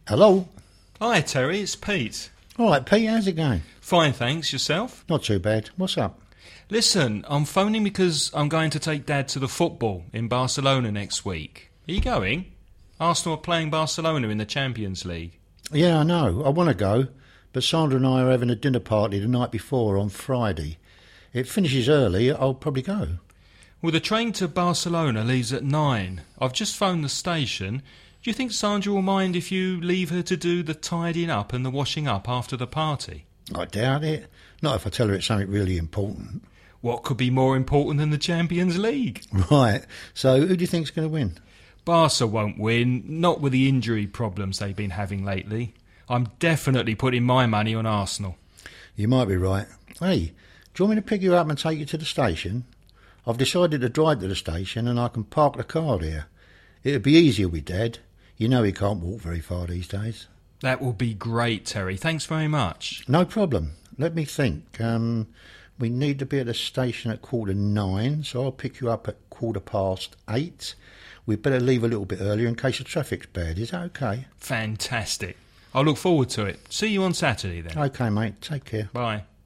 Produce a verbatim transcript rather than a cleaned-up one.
Hello? Hi Terry, it's Pete. All right, Pete, how's it going? Fine, thanks. Yourself? Not too bad. What's up? Listen, I'm phoning because I'm going to take Dad to the football in Barcelona next week. Are you going? Arsenal are playing Barcelona in the Champions League. Yeah, I know. I want to go, but Sandra and I are having a dinner party the night before on Friday. It finishes early. I'll probably go. Well, the train to Barcelona leaves at nine. I've just phoned the station. Do you think Sandra will mind if you leave her to do the tidying up and the washing up after the party? I doubt it. Not if I tell her it's something really important. What could be more important than the Champions League? Right. So who do you think's going to win? Barca won't win, not with the injury problems they've been having lately. I'm definitely putting my money on Arsenal. You might be right. Hey, do you want me to pick you up and take you to the station? I've decided to drive to the station and I can park the car there. It'd be easier with Dad. You know he can't walk very far these days. That will be great, Terry. Thanks very much. No problem. Let me think. Um, we need to be at the station at quarter nine, so I'll pick you up at quarter past eight. We'd better leave a little bit earlier in case the traffic's bad. Is that okay? Fantastic. I'll look forward to it. See you on Saturday then. Okay, mate. Take care. Bye.